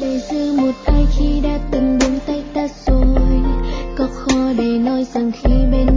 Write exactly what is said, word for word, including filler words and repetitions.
để giữ một ai khi đã từng buông tay ta rồi. Có khó để nói rằng khi bên